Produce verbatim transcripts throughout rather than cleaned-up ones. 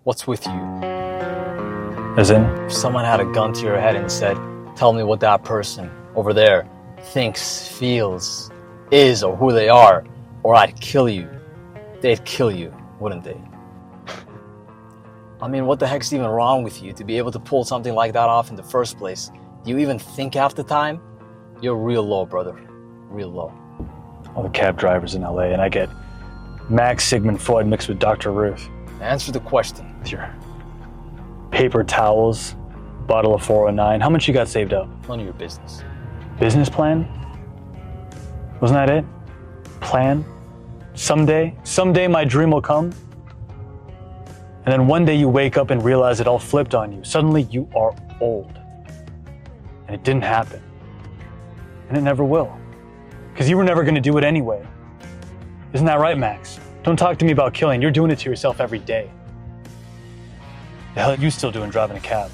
What's with you? As in? If someone had a gun to your head and said, tell me what that person over there thinks, feels, is, or who they are, or I'd kill you, they'd kill you, wouldn't they? I mean, what the heck's even wrong with you to be able to pull something like that off in the first place? Do you even think half the time? You're real low, brother. Real low. All the cab drivers in L A, and I get Max Sigmund Freud mixed with Doctor Ruth. Answer the question. With your paper towels, bottle of four oh nine. How much you got saved up? None of your business. Business plan? Wasn't that it? Plan? Someday? Someday my dream will come? And then one day you wake up and realize it all flipped on you. Suddenly you are old. And it didn't happen. And it never will. Because you were never going to do it anyway. Isn't that right, Max? Don't talk to me about killing. You're doing it to yourself every day. The hell are you still doing driving a cab?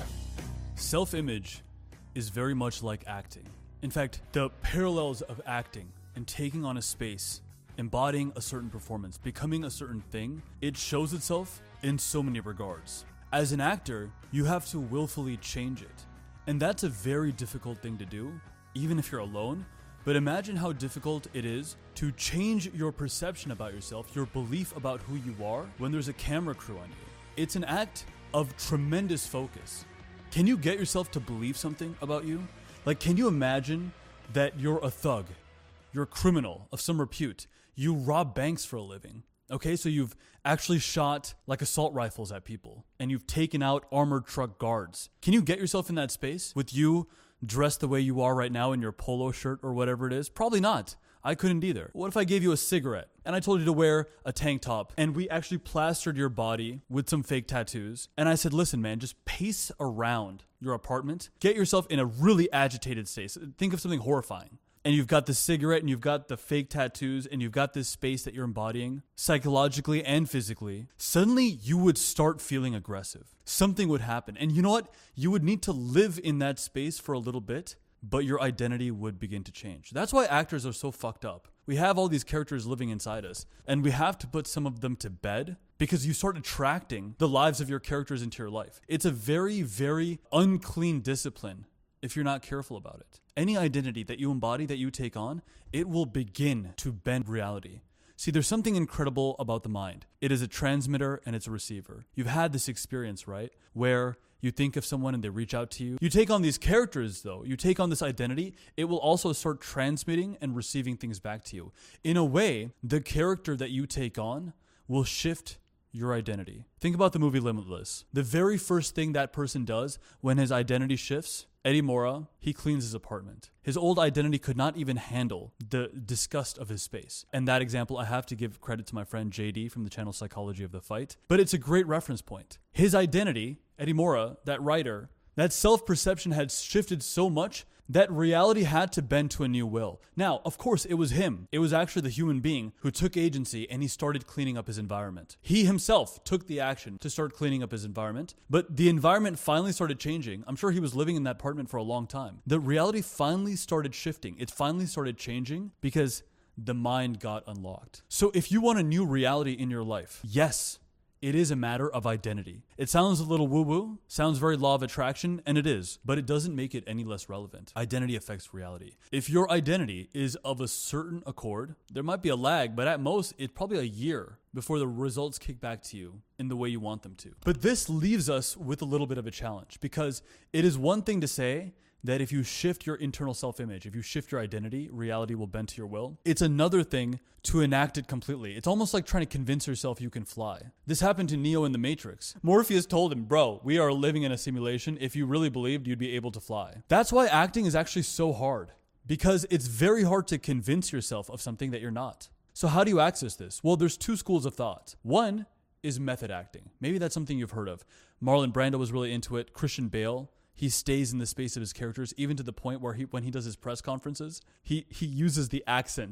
Self-image is very much like acting. In fact, the parallels of acting and taking on a space, embodying a certain performance, becoming a certain thing, it shows itself in so many regards. As an actor, you have to willfully change it. And that's a very difficult thing to do, even if you're alone. But imagine how difficult it is to change your perception about yourself, your belief about who you are, when there's a camera crew on you. It's an act of tremendous focus. Can you get yourself to believe something about you? Like, can you imagine that you're a thug, you're a criminal of some repute, you rob banks for a living, okay? So you've actually shot like assault rifles at people, and you've taken out armored truck guards. Can you get yourself in that space with you dressed the way you are right now in your polo shirt or whatever it is? Probably not. I couldn't either. What if I gave you a cigarette and I told you to wear a tank top and we actually plastered your body with some fake tattoos and I said, listen, man, just pace around your apartment, get yourself in a really agitated state. Think of something horrifying. And you've got the cigarette and you've got the fake tattoos and you've got this space that you're embodying psychologically and physically. Suddenly you would start feeling aggressive. Something would happen. And you know what? You would need to live in that space for a little bit, but your identity would begin to change. That's why actors are so fucked up. We have all these characters living inside us, and we have to put some of them to bed because you start attracting the lives of your characters into your life. It's a very, very unclean discipline if you're not careful about it. Any identity that you embody, that you take on, it will begin to bend reality. See, there's something incredible about the mind. It is a transmitter and it's a receiver. You've had this experience, right? Where you think of someone and they reach out to you. You take on these characters, though. You take on this identity. It will also start transmitting and receiving things back to you. In a way, the character that you take on will shift your identity. Think about the movie Limitless. The very first thing that person does when his identity shifts, Eddie Mora, he cleans his apartment. His old identity could not even handle the disgust of his space. And that example, I have to give credit to my friend J D from the channel Psychology of the Fight. But it's a great reference point. His identity, Eddie Mora, that writer, that self-perception had shifted so much that reality had to bend to a new will. Now, of course, it was him. It was actually the human being who took agency and he started cleaning up his environment. He himself took the action to start cleaning up his environment, but the environment finally started changing. I'm sure he was living in that apartment for a long time. The reality finally started shifting. It finally started changing because the mind got unlocked. So if you want a new reality in your life, yes, it is a matter of identity. It sounds a little woo-woo, sounds very law of attraction, and it is, but it doesn't make it any less relevant. Identity affects reality. If your identity is of a certain accord, there might be a lag, but at most, it's probably a year before the results kick back to you in the way you want them to. But this leaves us with a little bit of a challenge because it is one thing to say that if you shift your internal self-image, if you shift your identity, reality will bend to your will. It's another thing to enact it completely. It's almost like trying to convince yourself you can fly. This happened to Neo in The Matrix. Morpheus told him, bro, we are living in a simulation. If you really believed, you'd be able to fly. That's why acting is actually so hard, because it's very hard to convince yourself of something that you're not. So how do you access this? Well, there's two schools of thought. One is method acting. Maybe that's something you've heard of. Marlon Brando was really into it. Christian Bale, he stays in the space of his characters, even to the point where he, when he does his press conferences, he, he uses the accent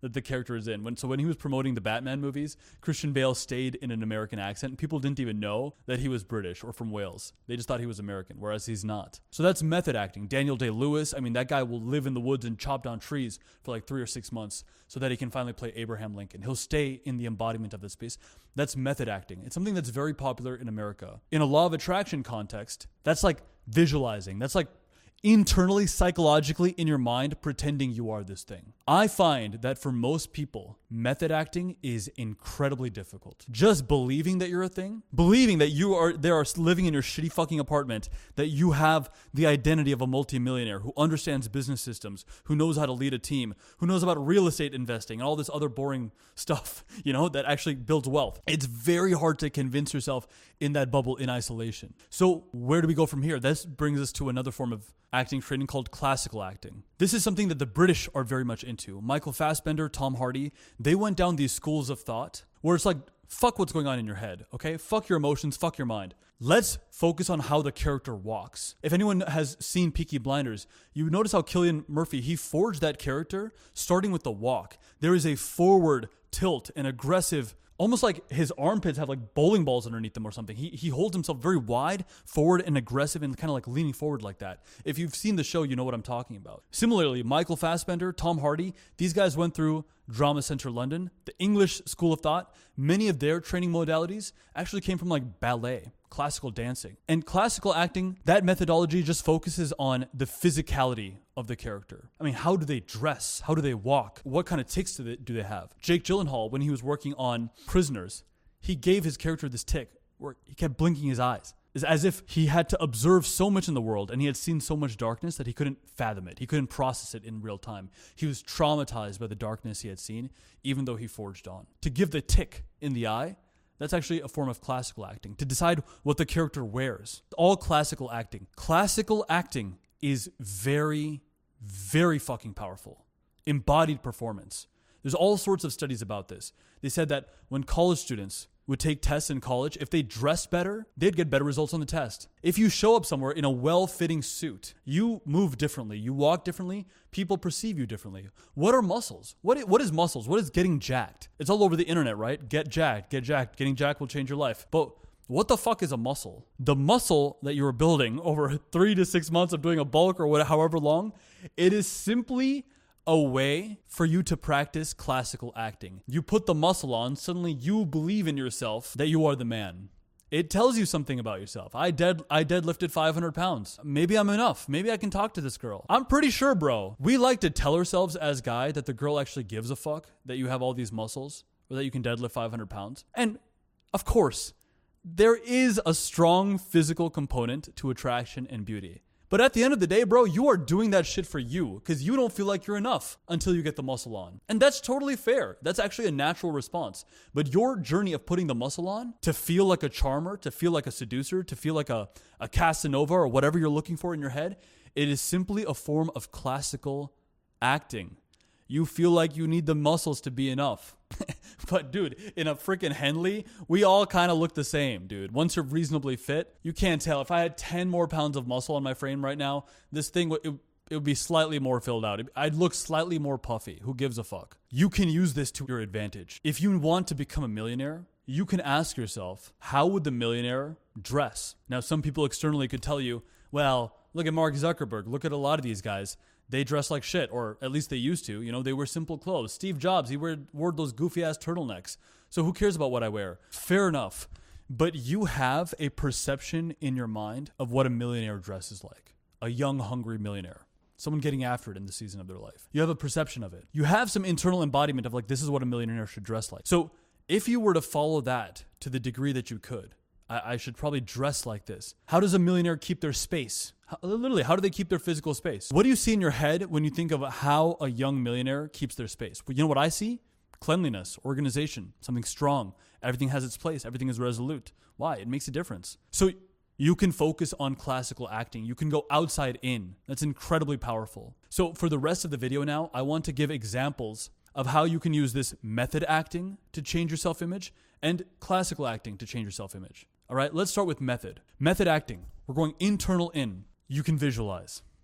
that the character is in. When so when he was promoting the Batman movies, Christian Bale stayed in an American accent, and people didn't even know that he was British or from Wales. They just thought he was American, whereas he's not. So that's method acting. Daniel Day-Lewis, I mean, that guy will live in the woods and chop down trees for like three or six months so that he can finally play Abraham Lincoln. He'll stay in the embodiment of this space. That's method acting. It's something that's very popular in America. In a law of attraction context, that's like visualizing. That's like internally, psychologically, in your mind, pretending you are this thing. I find that for most people, method acting is incredibly difficult. Just believing that you're a thing, believing that you are there are living in your shitty fucking apartment, that you have the identity of a multimillionaire who understands business systems, who knows how to lead a team, who knows about real estate investing and all this other boring stuff, you know, that actually builds wealth. It's very hard to convince yourself in that bubble in isolation. So where do we go from here? This brings us to another form of acting training called classical acting. This is something that the British are very much into. Michael Fassbender, Tom Hardy, they went down these schools of thought where it's like, fuck what's going on in your head, okay? Fuck your emotions, fuck your mind. Let's focus on how the character walks. If anyone has seen Peaky Blinders, you notice how Cillian Murphy, he forged that character starting with the walk. There is a forward tilt, an aggressive, almost like his armpits have like bowling balls underneath them or something. He he holds himself very wide, forward, and aggressive, and kind of like leaning forward like that. If you've seen the show, you know what I'm talking about. Similarly, Michael Fassbender, Tom Hardy, these guys went through Drama Center London, the English School of Thought. Many of their training modalities actually came from like ballet, classical dancing. And classical acting, that methodology just focuses on the physicality of the character. I mean, how do they dress? How do they walk? What kind of tics do they, do they have? Jake Gyllenhaal, when he was working on Prisoners, he gave his character this tic where he kept blinking his eyes. It's as if he had to observe so much in the world and he had seen so much darkness that he couldn't fathom it. He couldn't process it in real time. He was traumatized by the darkness he had seen, even though he forged on. To give the tic in the eye, that's actually a form of classical acting. To decide what the character wears. All classical acting. Classical acting is very, very fucking powerful. Embodied performance. There's all sorts of studies about this. They said that when college students would take tests in college, if they dressed better, they'd get better results on the test. If you show up somewhere in a well-fitting suit, you move differently, you walk differently, people perceive you differently. What are muscles? What is, what is muscles? What is getting jacked? It's all over the internet, right? Get jacked, get jacked. Getting jacked will change your life. But what the fuck is a muscle? The muscle that you are building over three to six months of doing a bulk or whatever, however long, it is simply a way for you to practice classical acting. You put the muscle on, suddenly you believe in yourself that you are the man. It tells you something about yourself. I dead I deadlifted five hundred pounds. Maybe I'm enough. Maybe I can talk to this girl. I'm pretty sure, bro. We like to tell ourselves as guy that the girl actually gives a fuck that you have all these muscles or that you can deadlift five hundred pounds. And of course, there is a strong physical component to attraction and beauty. But at the end of the day, bro, you are doing that shit for you because you don't feel like you're enough until you get the muscle on. And that's totally fair. That's actually a natural response. But your journey of putting the muscle on to feel like a charmer, to feel like a seducer, to feel like a, a Casanova or whatever you're looking for in your head, it is simply a form of classical acting. You feel like you need the muscles to be enough. But dude, in a freaking Henley, we all kind of look the same, dude. Once you're reasonably fit, you can't tell. If I had ten more pounds of muscle on my frame right now, this thing would, it, it would be slightly more filled out. I'd look slightly more puffy. Who gives a fuck? You can use this to your advantage. If you want to become a millionaire, you can ask yourself, how would the millionaire dress? Now, some people externally could tell you, well, look at Mark Zuckerberg. Look at a lot of these guys. They dress like shit, or at least they used to. You know, they wear simple clothes. Steve Jobs, he wore, wore those goofy-ass turtlenecks. So who cares about what I wear? Fair enough. But you have a perception in your mind of what a millionaire dresses like. A young, hungry millionaire. Someone getting after it in the season of their life. You have a perception of it. You have some internal embodiment of like, this is what a millionaire should dress like. So if you were to follow that to the degree that you could, I, I should probably dress like this. How does a millionaire keep their space? How, literally, how do they keep their physical space? What do you see in your head when you think of how a young millionaire keeps their space? Well, you know what I see? Cleanliness, organization, something strong. Everything has its place. Everything is resolute. Why? It makes a difference. So you can focus on classical acting. You can go outside in. That's incredibly powerful. So for the rest of the video now, I want to give examples of how you can use this method acting to change your self-image and classical acting to change your self-image. All right, let's start with method. Method acting. We're going internal in. You can visualize.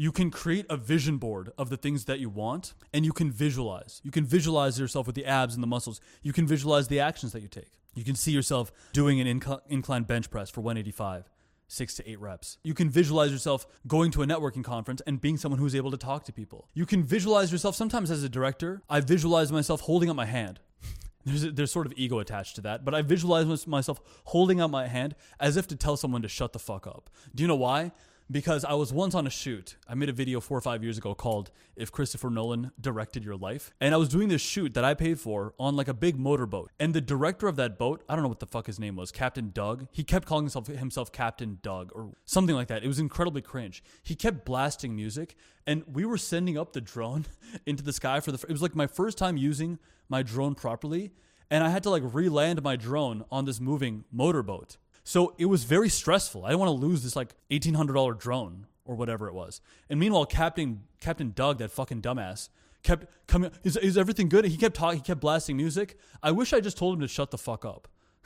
You can create a vision board of the things that you want, and you can visualize. You can visualize yourself with the abs and the muscles. You can visualize the actions that you take. You can see yourself doing an inc- incline bench press for one eighty-five, six to eight reps. You can visualize yourself going to a networking conference and being someone who's able to talk to people. You can visualize yourself, sometimes as a director, I visualize myself holding up my hand. There's, a, there's sort of ego attached to that, but I visualize myself holding out my hand as if to tell someone to shut the fuck up. Do you know why? Because I was once on a shoot. I made a video four or five years ago called If Christopher Nolan Directed Your Life. And I was doing this shoot that I paid for on like a big motorboat. And the director of that boat, I don't know what the fuck his name was, Captain Doug. He kept calling himself, himself Captain Doug or something like that. It was incredibly cringe. He kept blasting music and we were sending up the drone into the sky for the, it was like my first time using my drone properly. And I had to like re-land my drone on this moving motorboat. So it was very stressful. I didn't want to lose this like eighteen hundred dollars drone or whatever it was. And meanwhile, Captain Captain Doug, that fucking dumbass, kept coming. Is, is everything good? He kept talking. He kept blasting music. I wish I just told him to shut the fuck up,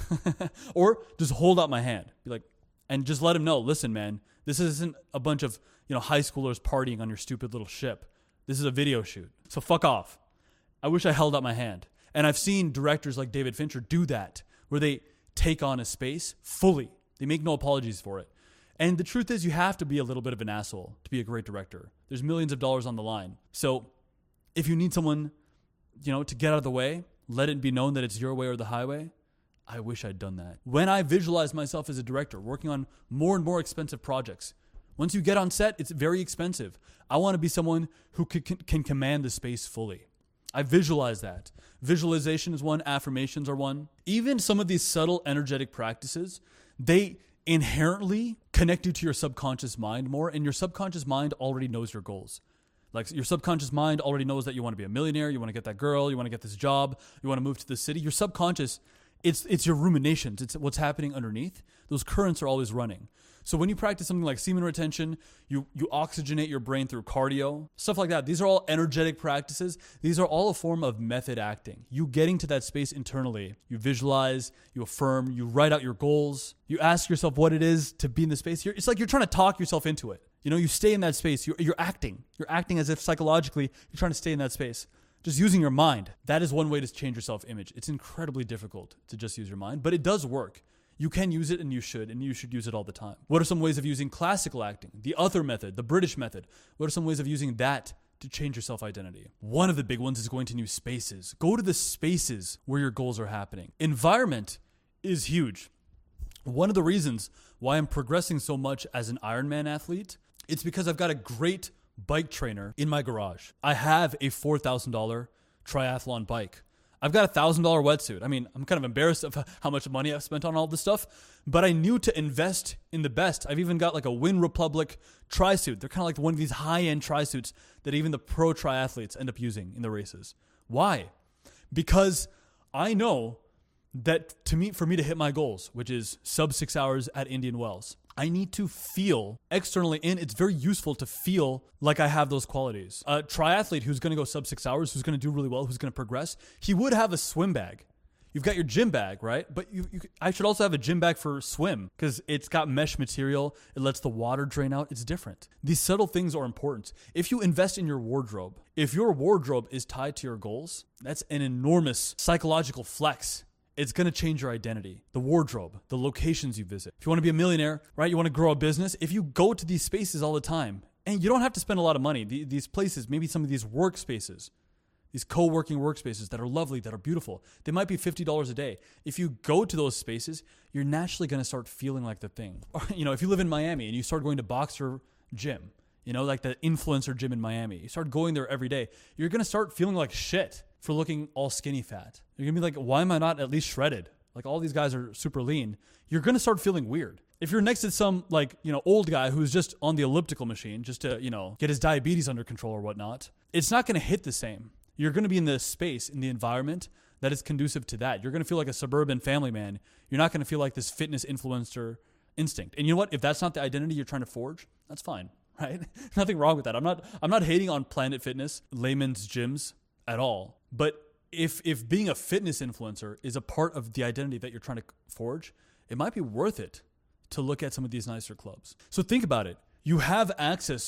or just hold out my hand, be like, and just let him know. Listen, man, this isn't a bunch of you know high schoolers partying on your stupid little ship. This is a video shoot. So fuck off. I wish I held out my hand. And I've seen directors like David Fincher do that, where they take on a space fully. They make no apologies for it. And the truth is you have to be a little bit of an asshole to be a great director. There's millions of dollars on the line. So if you need someone, you know, to get out of the way, let it be known that it's your way or the highway. I wish I'd done that. When I visualize myself as a director working on more and more expensive projects, once you get on set, it's very expensive. I want to be someone who can, can, can command the space fully. I visualize that. Visualization is one. Affirmations are one. Even some of these subtle energetic practices, they inherently connect you to your subconscious mind more, and your subconscious mind already knows your goals. Like your subconscious mind already knows that you want to be a millionaire, you want to get that girl, you want to get this job, you want to move to the city. Your subconscious, it's it's your ruminations. It's what's happening underneath. Those currents are always running. So when you practice something like semen retention, you, you oxygenate your brain through cardio, stuff like that. These are all energetic practices. These are all a form of method acting. You getting to that space internally. You visualize, you affirm, you write out your goals. You ask yourself what it is to be in the space. You're, it's like you're trying to talk yourself into it. You know, you stay in that space. You're, you're acting. You're acting as if psychologically you're trying to stay in that space. Just using your mind. That is one way to change your self-image. It's incredibly difficult to just use your mind, but it does work. You can use it and you should, and you should use it all the time. What are some ways of using classical acting? The other method, the British method. What are some ways of using that to change your self-identity? One of the big ones is going to new spaces. Go to the spaces where your goals are happening. Environment is huge. One of the reasons why I'm progressing so much as an Ironman athlete, it's because I've got a great bike trainer in my garage. I have a four thousand dollars triathlon bike. I've got a one thousand dollars wetsuit. I mean, I'm kind of embarrassed of how much money I've spent on all this stuff, but I knew to invest in the best. I've even got like a Win Republic tri-suit. They're kind of like one of these high-end tri-suits that even the pro triathletes end up using in the races. Why? Because I know that to me, for me to hit my goals, which is sub six hours at Indian Wells, I need to feel externally in. It's very useful to feel like I have those qualities. A triathlete who's going to go sub six hours, who's going to do really well, who's going to progress, he would have a swim bag. You've got your gym bag, right? But you, you I should also have a gym bag for swim because it's got mesh material. It lets the water drain out. It's different. These subtle things are important. If you invest in your wardrobe, if your wardrobe is tied to your goals, that's an enormous psychological flex. It's going to change your identity, the wardrobe, the locations you visit. If you want to be a millionaire, right, you want to grow a business, if you go to these spaces all the time, and you don't have to spend a lot of money, these places, maybe some of these workspaces, these co-working workspaces that are lovely, that are beautiful, they might be fifty dollars a day. If you go to those spaces, you're naturally going to start feeling like the thing. Or, you know, if you live in Miami and you start going to Boxer Gym, you know, like the influencer gym in Miami, you start going there every day, you're going to start feeling like shit for looking all skinny fat. You're going to be like, why am I not at least shredded? Like all these guys are super lean. You're going to start feeling weird. If you're next to some like, you know, old guy who's just on the elliptical machine just to, you know, get his diabetes under control or whatnot, it's not going to hit the same. You're going to be in the space, in the environment that is conducive to that. You're going to feel like a suburban family man. You're not going to feel like this fitness influencer instinct. And you know what? If that's not the identity you're trying to forge, that's fine, right? Nothing wrong with that. I'm not, I'm not hating on Planet Fitness, layman's gyms at all. But if if being a fitness influencer is a part of the identity that you're trying to forge, it might be worth it to look at some of these nicer clubs. So think about it. You have access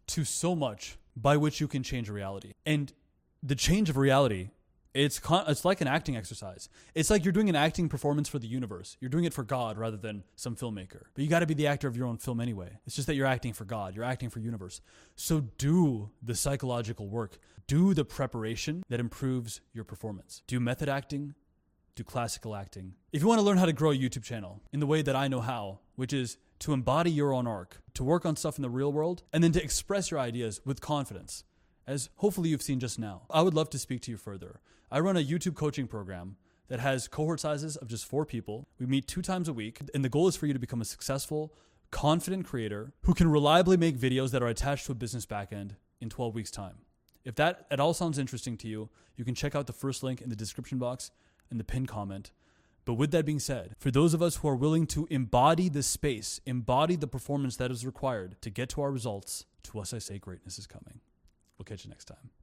to so much by which you can change reality. And the change of reality, it's con- it's like an acting exercise. It's like you're doing an acting performance for the universe. You're doing it for God rather than some filmmaker. But you got to be the actor of your own film anyway. It's just that you're acting for God. You're acting for universe. So do the psychological work. Do the preparation that improves your performance. Do method acting. Do classical acting. If you want to learn how to grow a YouTube channel in the way that I know how, which is to embody your own arc, to work on stuff in the real world, and then to express your ideas with confidence, as hopefully you've seen just now, I would love to speak to you further. I run a YouTube coaching program that has cohort sizes of just four people. We meet two times a week, and the goal is for you to become a successful, confident creator who can reliably make videos that are attached to a business backend in twelve weeks' time. If that at all sounds interesting to you, you can check out the first link in the description box and the pinned comment. But with that being said, for those of us who are willing to embody the space, embody the performance that is required to get to our results, to us I say greatness is coming. We'll catch you next time.